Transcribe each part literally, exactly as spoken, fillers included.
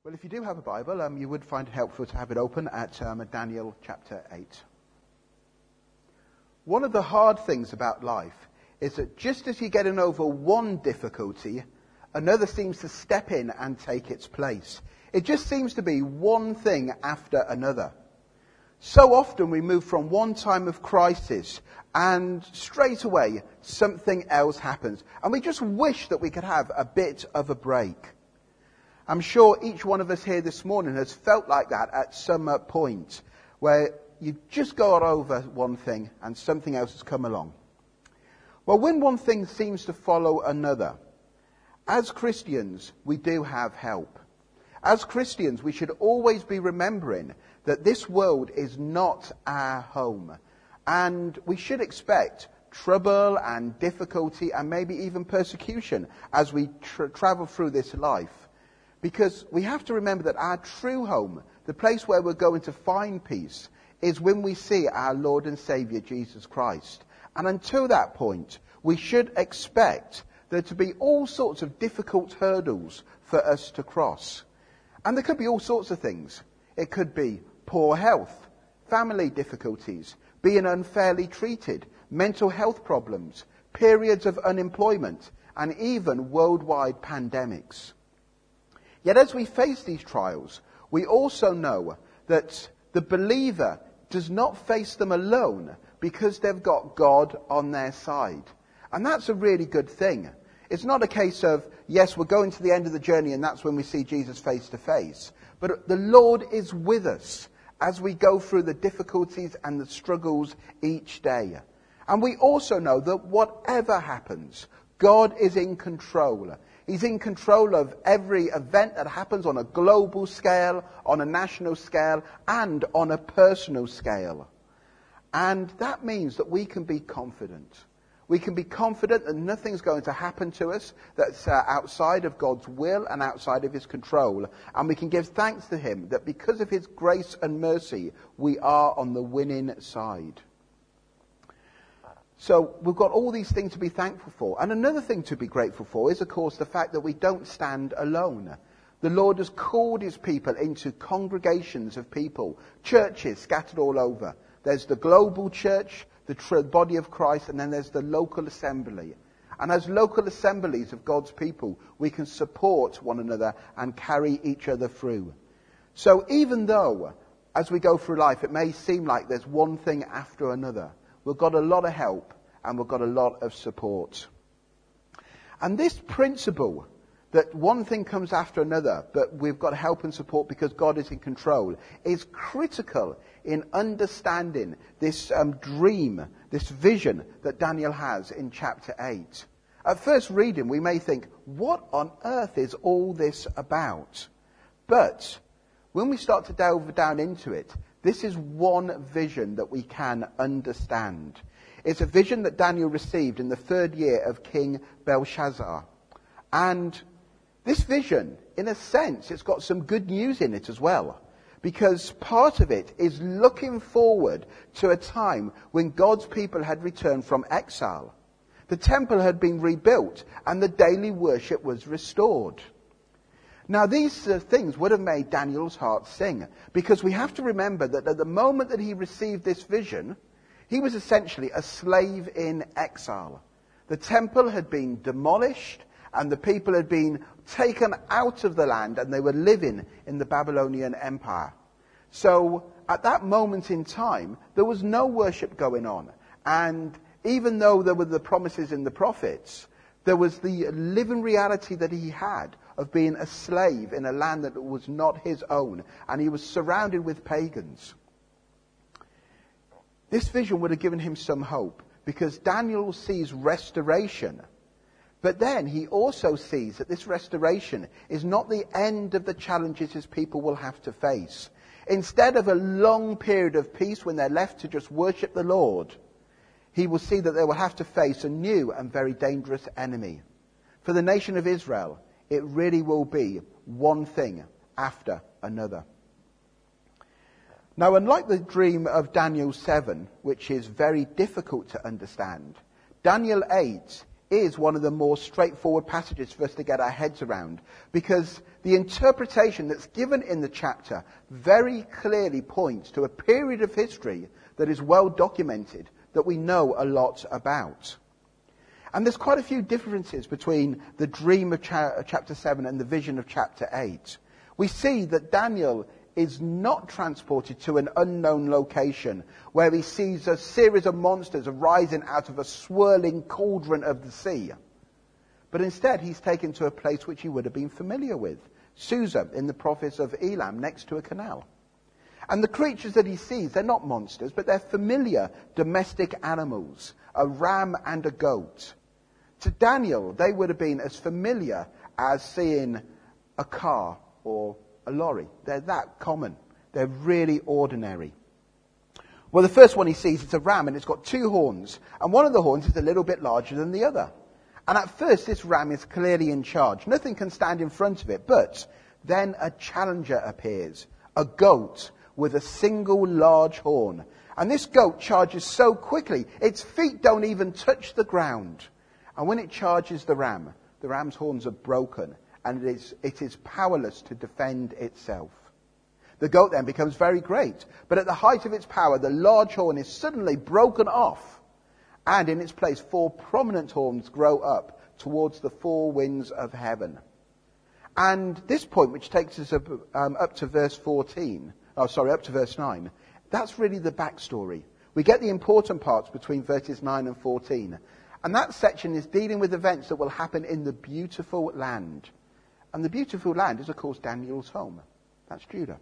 Well, if you do have a Bible, um, you would find it helpful to have it open at um, Daniel chapter eight. One of the hard things about life is that just as you're getting over one difficulty, another seems to step in and take its place. It just seems to be one thing after another. So often we move from one time of crisis and straight away something else happens. And we just wish that we could have a bit of a break. I'm sure each one of us here this morning has felt like that at some point, where you just got over one thing and something else has come along. Well, when one thing seems to follow another, as Christians, we do have help. As Christians, we should always be remembering that this world is not our home. And we should expect trouble and difficulty and maybe even persecution as we tra- travel through this life. Because we have to remember that our true home, the place where we're going to find peace, is when we see our Lord and Saviour Jesus Christ. And until that point, we should expect there to be all sorts of difficult hurdles for us to cross. And there could be all sorts of things. It could be poor health, family difficulties, being unfairly treated, mental health problems, periods of unemployment, and even worldwide pandemics. Yet as we face these trials, we also know that the believer does not face them alone because they've got God on their side. And that's a really good thing. It's not a case of, yes, we're going to the end of the journey and that's when we see Jesus face to face. But the Lord is with us as we go through the difficulties and the struggles each day. And we also know that whatever happens, God is in control. He's in control of every event that happens on a global scale, on a national scale, and on a personal scale. And that means that we can be confident. We can be confident that nothing's going to happen to us that's uh, outside of God's will and outside of His control. And we can give thanks to Him that because of His grace and mercy, we are on the winning side. So we've got all these things to be thankful for. And another thing to be grateful for is, of course, the fact that we don't stand alone. The Lord has called His people into congregations of people, churches scattered all over. There's the global church, the tr- body of Christ, and then there's the local assembly. And as local assemblies of God's people, we can support one another and carry each other through. So even though, as we go through life, it may seem like there's one thing after another, we've got a lot of help and we've got a lot of support. And this principle that one thing comes after another, but we've got help and support because God is in control, is critical in understanding this um, dream, this vision that Daniel has in chapter eight. At first reading, we may think, what on earth is all this about? But when we start to delve down into it, this is one vision that we can understand. It's a vision that Daniel received in the third year of King Belshazzar. And this vision, in a sense, it's got some good news in it as well. Because part of it is looking forward to a time when God's people had returned from exile. The temple had been rebuilt and the daily worship was restored. Now, these uh, things would have made Daniel's heart sing, because we have to remember that at the moment that he received this vision, he was essentially a slave in exile. The temple had been demolished and the people had been taken out of the land and they were living in the Babylonian Empire. So at that moment in time, there was no worship going on. And even though there were the promises in the prophets, there was the living reality that he had of being a slave in a land that was not his own. And he was surrounded with pagans. This vision would have given him some hope, because Daniel sees restoration. But then he also sees that this restoration is not the end of the challenges his people will have to face. Instead of a long period of peace when they're left to just worship the Lord, he will see that they will have to face a new and very dangerous enemy. For the nation of Israel, it really will be one thing after another. Now, unlike the dream of Daniel seven, which is very difficult to understand, Daniel eight is one of the more straightforward passages for us to get our heads around, because the interpretation that's given in the chapter very clearly points to a period of history that is well documented, that we know a lot about. And there's quite a few differences between the dream of cha- chapter seven and the vision of chapter eight. We see that Daniel is not transported to an unknown location where he sees a series of monsters arising out of a swirling cauldron of the sea. But instead, he's taken to a place which he would have been familiar with, Susa in the province of Elam, next to a canal. And the creatures that he sees, they're not monsters, but they're familiar domestic animals, a ram and a goat. To Daniel, they would have been as familiar as seeing a car or a lorry. They're that common. They're really ordinary. Well, the first one he sees is a ram, and it's got two horns, and one of the horns is a little bit larger than the other. And at first, this ram is clearly in charge. Nothing can stand in front of it, but then a challenger appears, a goat with a single large horn. And this goat charges so quickly, its feet don't even touch the ground. And when it charges the ram, the ram's horns are broken, and it is, it is powerless to defend itself. The goat then becomes very great, but at the height of its power, the large horn is suddenly broken off, and in its place, four prominent horns grow up towards the four winds of heaven. And this point, which takes us up, um, up to verse fourteen, oh sorry, up to verse nine, that's really the backstory. We get the important parts between verses nine and fourteen. And that section is dealing with events that will happen in the beautiful land. And the beautiful land is, of course, Daniel's home. That's Judah.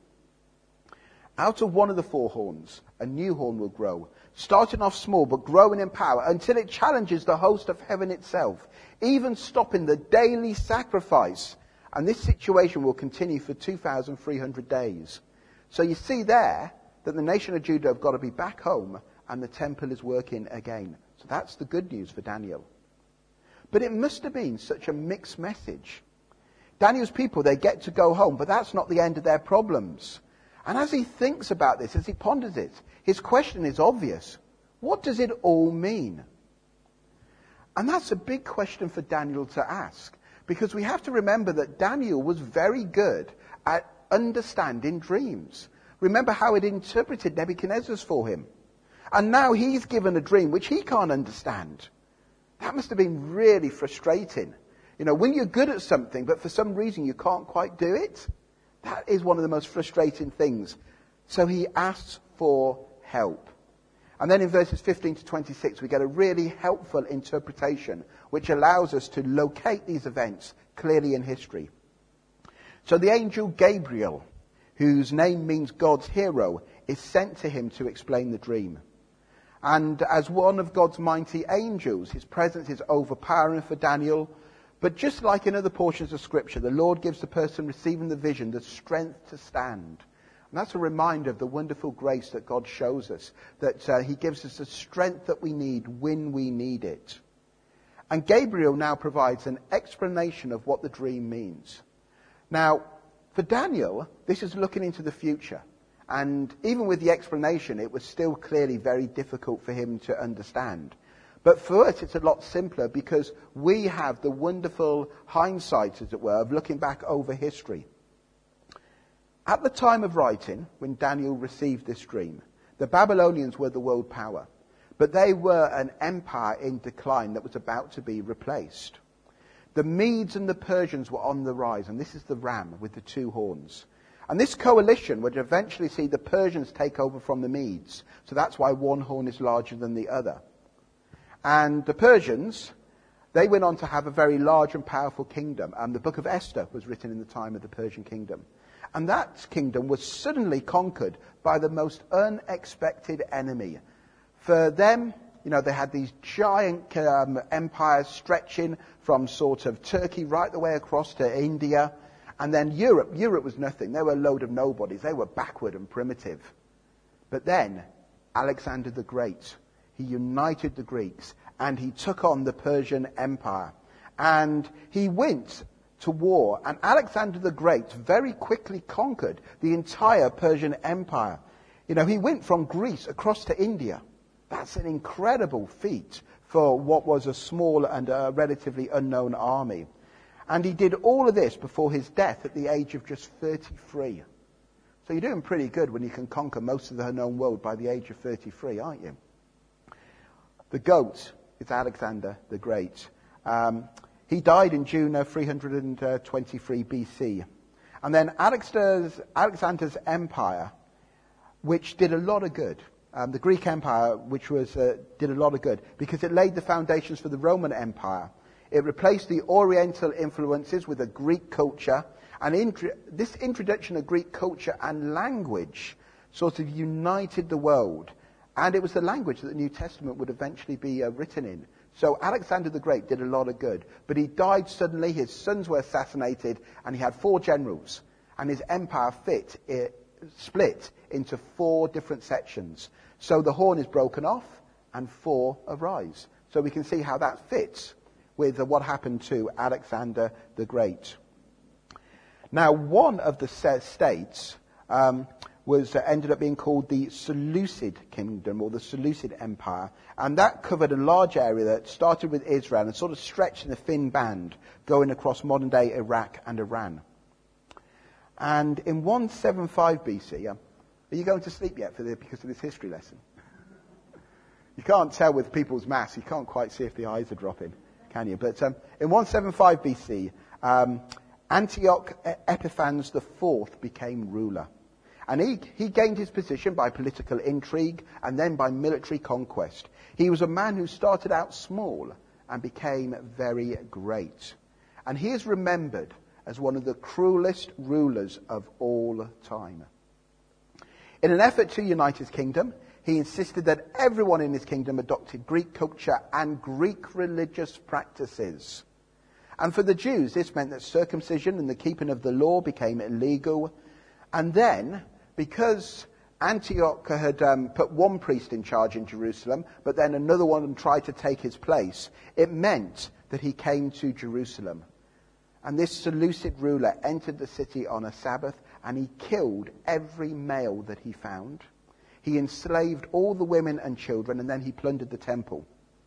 Out of one of the four horns, a new horn will grow, starting off small but growing in power until it challenges the host of heaven itself, even stopping the daily sacrifice. And this situation will continue for two thousand three hundred days. So you see there that the nation of Judah have got to be back home and the temple is working again. So that's the good news for Daniel. But it must have been such a mixed message. Daniel's people, they get to go home, but that's not the end of their problems. And as he thinks about this, as he ponders it, his question is obvious. What does it all mean? And that's a big question for Daniel to ask, because we have to remember that Daniel was very good at understanding dreams. Remember how it interpreted Nebuchadnezzar's for him. And now he's given a dream which he can't understand. That must have been really frustrating. You know, when you're good at something, but for some reason you can't quite do it, that is one of the most frustrating things. So he asks for help. And then in verses fifteen to twenty-six, we get a really helpful interpretation, which allows us to locate these events clearly in history. So the angel Gabriel, whose name means God's hero, is sent to him to explain the dream. And as one of God's mighty angels, his presence is overpowering for Daniel. But just like in other portions of Scripture, the Lord gives the person receiving the vision the strength to stand. And that's a reminder of the wonderful grace that God shows us, that uh, he gives us the strength that we need when we need it. And Gabriel now provides an explanation of what the dream means. Now, for Daniel, this is looking into the future. And even with the explanation, it was still clearly very difficult for him to understand. But for us, it's a lot simpler because we have the wonderful hindsight, as it were, of looking back over history. At the time of writing, when Daniel received this dream, the Babylonians were the world power. But they were an empire in decline that was about to be replaced. The Medes and the Persians were on the rise, and this is the ram with the two horns. And this coalition would eventually see the Persians take over from the Medes. So that's why one horn is larger than the other. And the Persians, they went on to have a very large and powerful kingdom. And the book of Esther was written in the time of the Persian kingdom. And that kingdom was suddenly conquered by the most unexpected enemy. For them, you know, they had these giant um, empires stretching from sort of Turkey right the way across to India. And then Europe. Europe was nothing. They were a load of nobodies. They were backward and primitive. But then Alexander the Great, he united the Greeks and he took on the Persian Empire. And he went to war. And Alexander the Great very quickly conquered the entire Persian Empire. You know, he went from Greece across to India. That's an incredible feat for what was a small and a relatively unknown army. And he did all of this before his death at the age of just thirty-three. So you're doing pretty good when you can conquer most of the known world by the age of thirty-three, aren't you? The goat is Alexander the Great. Um, he died in June of three hundred twenty-three B C. And then Alexander's, Alexander's empire, which did a lot of good, um, the Greek Empire, which was uh, did a lot of good, because it laid the foundations for the Roman Empire. It replaced the Oriental influences with a Greek culture, and intro- this introduction of Greek culture and language sort of united the world. And it was the language that the New Testament would eventually be uh, written in. So Alexander the Great did a lot of good. But he died suddenly, his sons were assassinated, and he had four generals. And his empire fit, it split into four different sections. So the horn is broken off, and four arise. So we can see how that fits with uh, what happened to Alexander the Great. Now, one of the states um, was uh, ended up being called the Seleucid Kingdom, or the Seleucid Empire, and that covered a large area that started with Israel and sort of stretched in a thin band going across modern-day Iraq and Iran. And in one seventy-five B C, uh, are you going to sleep yet for the, because of this history lesson? You can't tell with people's maths, you can't quite see if the eyes are dropping, can you? But um, in one seventy-five B C, um, Antioch Epiphanes the Fourth became ruler. And he, he gained his position by political intrigue and then by military conquest. He was a man who started out small and became very great. And he is remembered as one of the cruelest rulers of all time. In an effort to unite his kingdom, he insisted that everyone in his kingdom adopted Greek culture and Greek religious practices. And for the Jews, this meant that circumcision and the keeping of the law became illegal. And then, because Antioch had um, put one priest in charge in Jerusalem, but then another one tried to take his place, it meant that he came to Jerusalem. And this Seleucid ruler entered the city on a Sabbath, and he killed every male that he found. He enslaved all the women and children, and then he plundered the temple.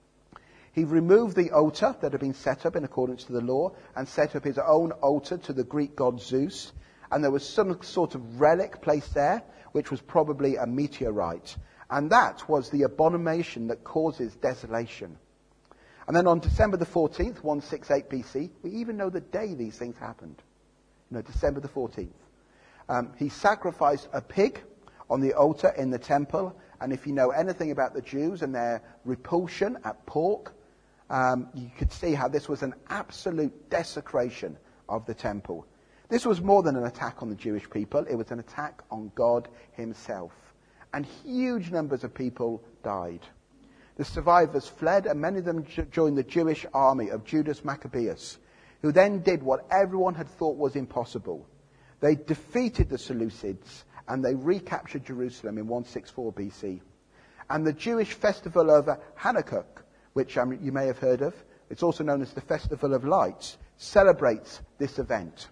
He removed the altar that had been set up in accordance to the law and set up his own altar to the Greek god Zeus. And there was some sort of relic placed there, which was probably a meteorite. And that was the abomination that causes desolation. And then on December the fourteenth, one sixty-eight B C, we even know the day these things happened. You know, December the fourteenth. Um, he sacrificed a pig on the altar in the temple. And if you know anything about the Jews and their repulsion at pork, um, you could see how this was an absolute desecration of the temple. This was more than an attack on the Jewish people. It was an attack on God himself. And huge numbers of people died. The survivors fled, and many of them joined the Jewish army of Judas Maccabeus, who then did what everyone had thought was impossible. They defeated the Seleucids, and they recaptured Jerusalem in one sixty-four B C. And the Jewish festival of Hanukkah, which um, you may have heard of, it's also known as the Festival of Lights, celebrates this event.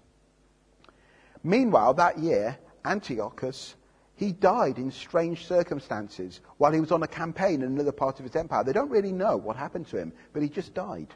Meanwhile, that year, Antiochus, he died in strange circumstances while he was on a campaign in another part of his empire. They don't really know what happened to him, but he just died.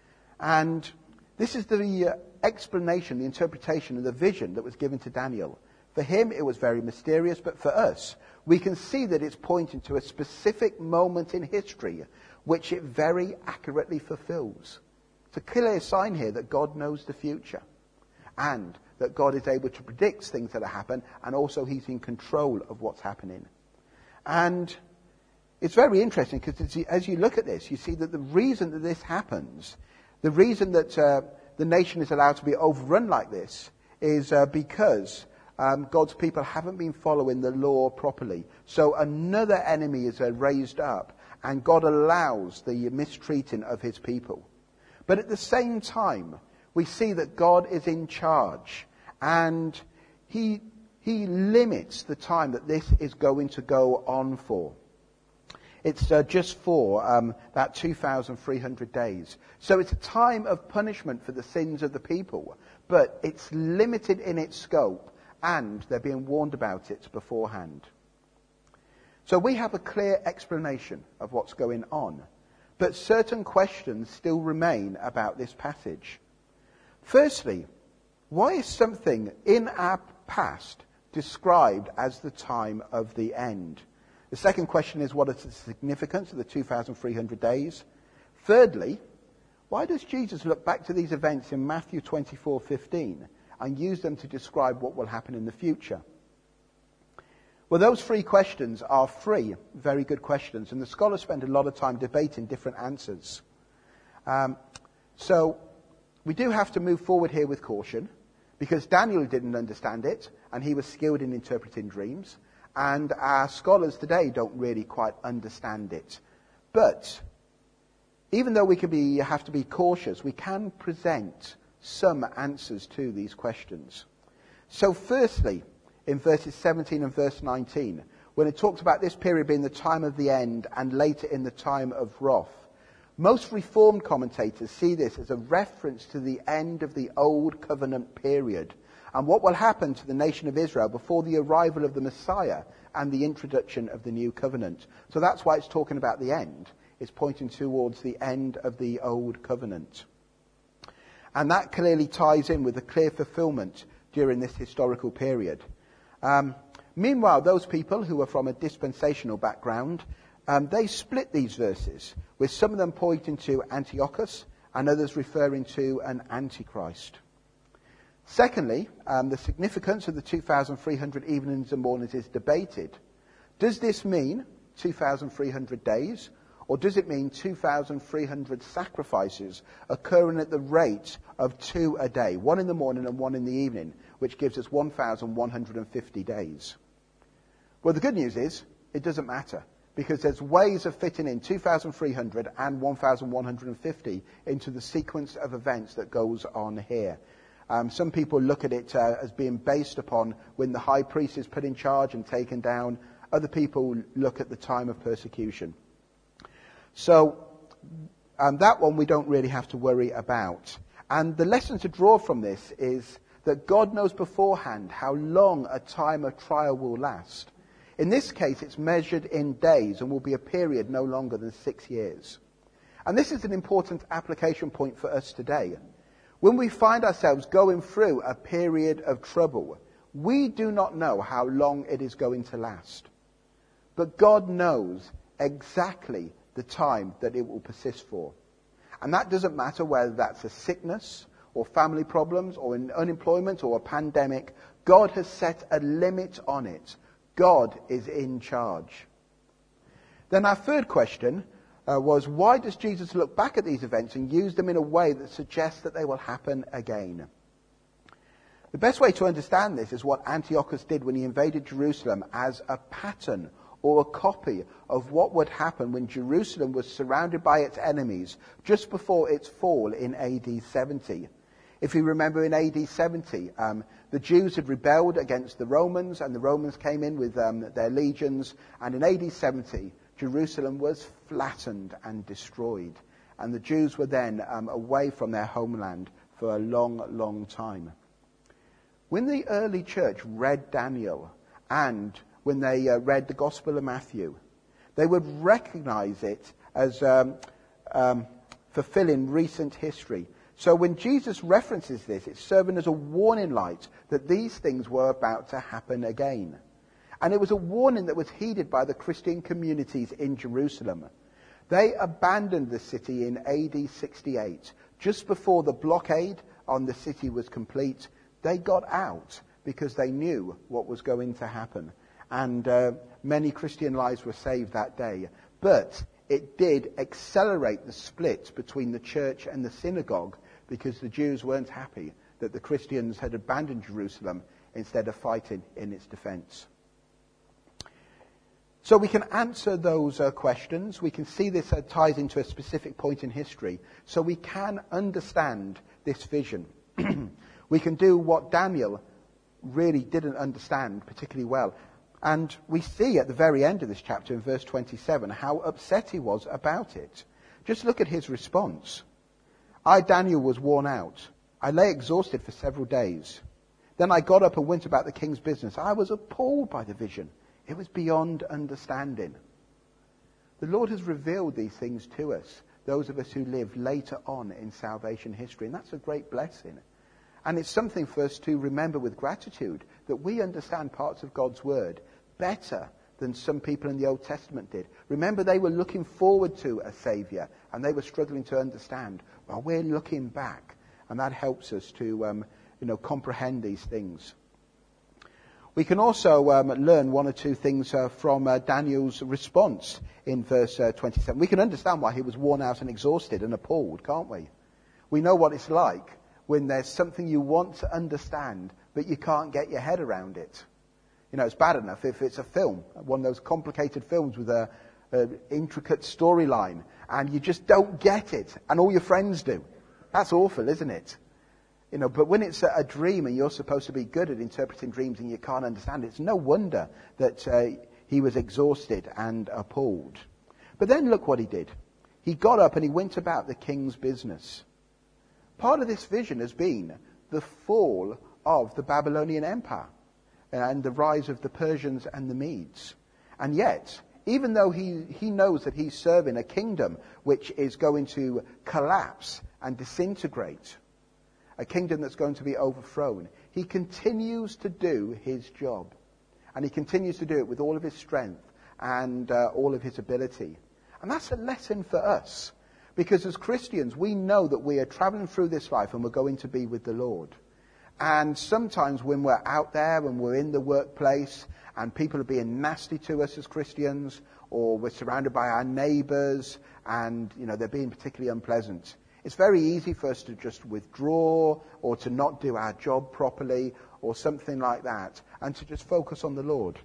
And this is the uh, explanation, the interpretation of the vision that was given to Daniel. For him, it was very mysterious, but for us, we can see that it's pointing to a specific moment in history which it very accurately fulfills. It's a clear sign here that God knows the future, and that God is able to predict things that happen, and also he's in control of what's happening. And it's very interesting because as you look at this, you see that the reason that this happens, the reason that uh, the nation is allowed to be overrun like this, is uh, because um, God's people haven't been following the law properly. So another enemy is uh, raised up, and God allows the mistreating of his people. But at the same time, we see that God is in charge, and he, he limits the time that this is going to go on for. It's uh, just for um, about two thousand three hundred days. So it's a time of punishment for the sins of the people, but it's limited in its scope, and they're being warned about it beforehand. So we have a clear explanation of what's going on. But certain questions still remain about this passage. Firstly, why is something in our past described as the time of the end? The second question is, what is the significance of the two thousand three hundred days? Thirdly, why does Jesus look back to these events in Matthew twenty-four fifteen and use them to describe what will happen in the future? Well, those three questions are three very good questions, and the scholars spend a lot of time debating different answers. Um, so we do have to move forward here with caution, because Daniel didn't understand it, and he was skilled in interpreting dreams, and our scholars today don't really quite understand it. But even though we can be, have to be cautious, we can present some answers to these questions. So firstly, in verses seventeen and verse nineteen, when it talks about this period being the time of the end and later in the time of wrath, most Reformed commentators see this as a reference to the end of the Old Covenant period and what will happen to the nation of Israel before the arrival of the Messiah and the introduction of the New Covenant. So that's why it's talking about the end. It's pointing towards the end of the Old Covenant. And that clearly ties in with the clear fulfillment during this historical period. Um, meanwhile, those people who are from a dispensational background, um, they split these verses, with some of them pointing to Antiochus and others referring to an Antichrist. Secondly, um, the significance of the two thousand three hundred evenings and mornings is debated. Does this mean two thousand three hundred days, or does it mean two thousand three hundred sacrifices occurring at the rate of two a day, one in the morning and one in the evening, which gives us one thousand one hundred fifty days? Well, the good news is it doesn't matter, because there's ways of fitting in two thousand three hundred and one thousand one hundred fifty into the sequence of events that goes on here. Um, some people look at it uh, as being based upon when the high priest is put in charge and taken down. Other people look at the time of persecution. So um, that one we don't really have to worry about. And the lesson to draw from this is that God knows beforehand how long a time of trial will last. In this case, it's measured in days and will be a period no longer than six years. And this is an important application point for us today. When we find ourselves going through a period of trouble, we do not know how long it is going to last. But God knows exactly the time that it will persist for. And that doesn't matter whether that's a sickness or family problems or an unemployment or a pandemic. God has set a limit on it. God is in charge. Then our third question uh, was, why does Jesus look back at these events and use them in a way that suggests that they will happen again? The best way to understand this is what Antiochus did when he invaded Jerusalem as a pattern or a copy of what would happen when Jerusalem was surrounded by its enemies just before its fall in A D seventy. If you remember, in A D seventy, um, the Jews had rebelled against the Romans, and the Romans came in with um, their legions, and in A D seventy, Jerusalem was flattened and destroyed, and the Jews were then um, away from their homeland for a long, long time. When the early church read Daniel, and when they uh, read the Gospel of Matthew, they would recognize it as um, um, fulfilling recent history. So when Jesus references this, it's serving as a warning light that these things were about to happen again. And it was a warning that was heeded by the Christian communities in Jerusalem. They abandoned the city in A D sixty-eight. Just before the blockade on the city was complete, they got out because they knew what was going to happen. And uh, many Christian lives were saved that day. But it did accelerate the split between the church and the synagogue, because the Jews weren't happy that the Christians had abandoned Jerusalem instead of fighting in its defense. So we can answer those uh, questions. We can see this uh, ties into a specific point in history. So we can understand this vision. We can do what Daniel really didn't understand particularly well. And we see at the very end of this chapter, in verse twenty-seven, how upset he was about it. Just look at his response. I, Daniel, was worn out. I lay exhausted for several days. Then I got up and went about the king's business. I was appalled by the vision. It was beyond understanding. The Lord has revealed these things to us, those of us who live later on in salvation history, and that's a great blessing. And it's something for us to remember with gratitude, that we understand parts of God's word better than some people in the Old Testament did. Remember, they were looking forward to a Saviour, and they were struggling to understand. Well, we're looking back, and that helps us to um, you know, comprehend these things. We can also um, learn one or two things uh, from uh, Daniel's response in verse uh, twenty-seven. We can understand why he was worn out and exhausted and appalled, can't we? We know what it's like when there's something you want to understand, but you can't get your head around it. You know, it's bad enough if it's a film, one of those complicated films with a, a intricate storyline, and you just don't get it, and all your friends do. That's awful, isn't it? You know, but when it's a, a dream and you're supposed to be good at interpreting dreams and you can't understand it, it's no wonder that uh, he was exhausted and appalled. But then look what he did. He got up and he went about the king's business. Part of this vision has been the fall of the Babylonian Empire and the rise of the Persians and the Medes. And yet, even though he, he knows that he's serving a kingdom which is going to collapse and disintegrate, a kingdom that's going to be overthrown, he continues to do his job. And he continues to do it with all of his strength and uh, all of his ability. And that's a lesson for us. Because as Christians, we know that we are traveling through this life and we're going to be with the Lord. And sometimes when we're out there and we're in the workplace and people are being nasty to us as Christians, or we're surrounded by our neighbours and, you know, they're being particularly unpleasant, it's very easy for us to just withdraw or to not do our job properly or something like that and to just focus on the Lord.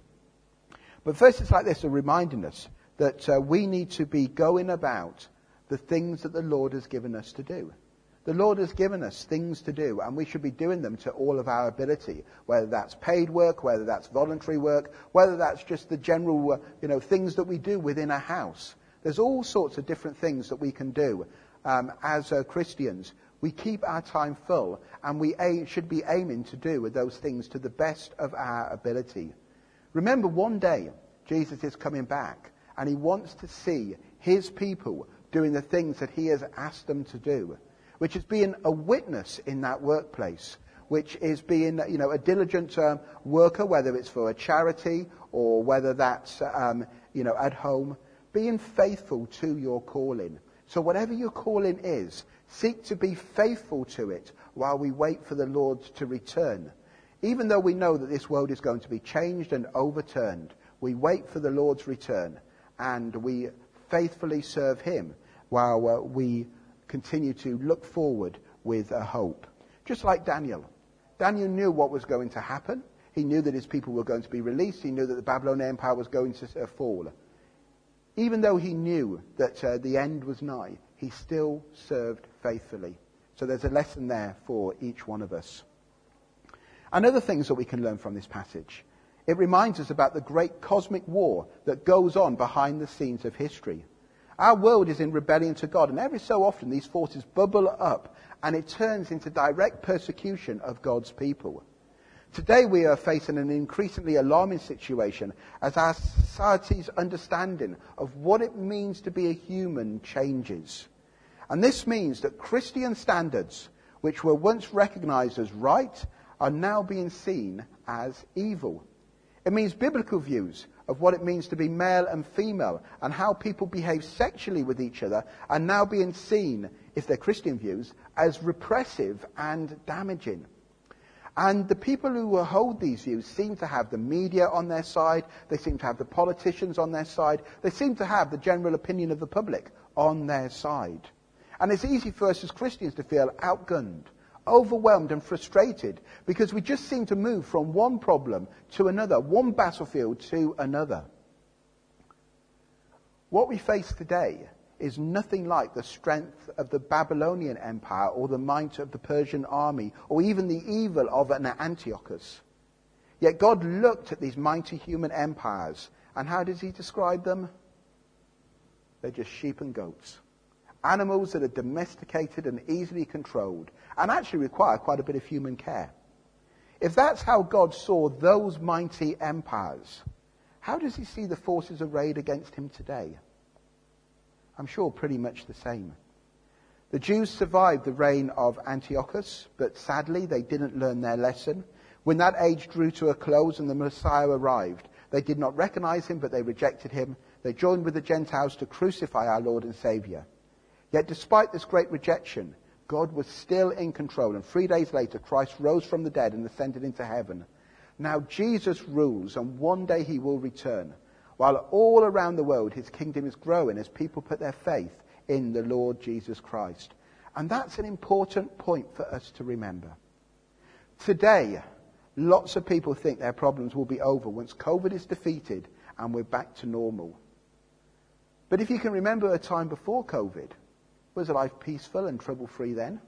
But verses like this are reminding us that uh, we need to be going about the things that the Lord has given us to do. The Lord has given us things to do, and we should be doing them to all of our ability, whether that's paid work, whether that's voluntary work, whether that's just the general uh, you know, things that we do within a house. There's all sorts of different things that we can do. Um, as uh, Christians, we keep our time full, and we aim, should be aiming to do with those things to the best of our ability. Remember, one day, Jesus is coming back, and he wants to see his people doing the things that he has asked them to do, which is being a witness in that workplace, which is being, you know, a diligent um, worker, whether it's for a charity or whether that's, um, you know, at home, being faithful to your calling. So whatever your calling is, seek to be faithful to it while we wait for the Lord to return. Even though we know that this world is going to be changed and overturned, we wait for the Lord's return and we faithfully serve him while uh, we continue to look forward with a hope. Just like Daniel. Daniel knew what was going to happen. He knew that his people were going to be released. He knew that the Babylonian Empire was going to uh, fall. Even though he knew that uh, the end was nigh, he still served faithfully. So there's a lesson there for each one of us. And other things that we can learn from this passage. It reminds us about the great cosmic war that goes on behind the scenes of history. Our world is in rebellion to God, and every so often these forces bubble up and it turns into direct persecution of God's people. Today we are facing an increasingly alarming situation as our society's understanding of what it means to be a human changes. And this means that Christian standards, which were once recognized as right, are now being seen as evil. It means biblical views of what it means to be male and female and how people behave sexually with each other are now being seen, if they're Christian views, as repressive and damaging. And the people who hold these views seem to have the media on their side, they seem to have the politicians on their side, they seem to have the general opinion of the public on their side. And it's easy for us as Christians to feel outgunned, overwhelmed and frustrated because we just seem to move from one problem to another, one battlefield to another. What we face today is nothing like the strength of the Babylonian Empire or the might of the Persian army or even the evil of an Antiochus. Yet God looked at these mighty human empires, and how does he describe them? They're just sheep and goats. Animals that are domesticated and easily controlled and actually require quite a bit of human care. If that's how God saw those mighty empires, how does he see the forces arrayed against him today? I'm sure pretty much the same. The Jews survived the reign of Antiochus, but sadly they didn't learn their lesson. When that age drew to a close and the Messiah arrived, they did not recognize him, but they rejected him. They joined with the Gentiles to crucify our Lord and Saviour. Yet despite this great rejection, God was still in control, and three days later Christ rose from the dead and ascended into heaven. Now Jesus rules, and one day he will return, while all around the world his kingdom is growing as people put their faith in the Lord Jesus Christ. And that's an important point for us to remember. Today, lots of people think their problems will be over once COVID is defeated and we're back to normal. But if you can remember a time before COVID, was life peaceful and trouble-free then?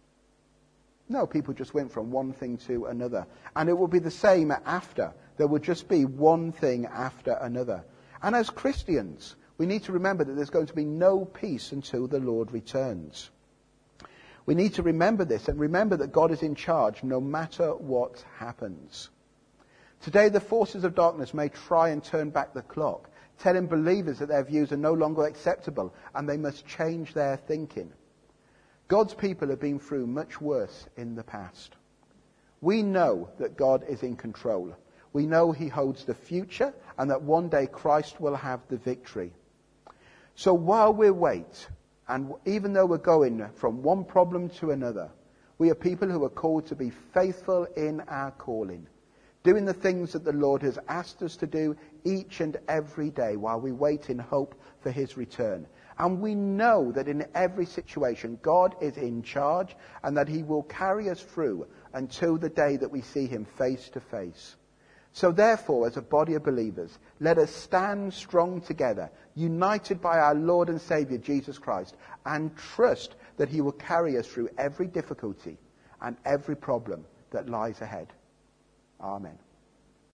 No, people just went from one thing to another. And it will be the same after. There will just be one thing after another. And as Christians, we need to remember that there's going to be no peace until the Lord returns. We need to remember this and remember that God is in charge no matter what happens. Today, the forces of darkness may try and turn back the clock, telling believers that their views are no longer acceptable and they must change their thinking. God's people have been through much worse in the past. We know that God is in control. We know he holds the future and that one day Christ will have the victory. So while we wait, and even though we're going from one problem to another, we are people who are called to be faithful in our calling, doing the things that the Lord has asked us to do each and every day while we wait in hope for his return. And we know that in every situation, God is in charge and that he will carry us through until the day that we see him face to face. So therefore, as a body of believers, let us stand strong together, united by our Lord and Saviour, Jesus Christ, and trust that he will carry us through every difficulty and every problem that lies ahead. Amen.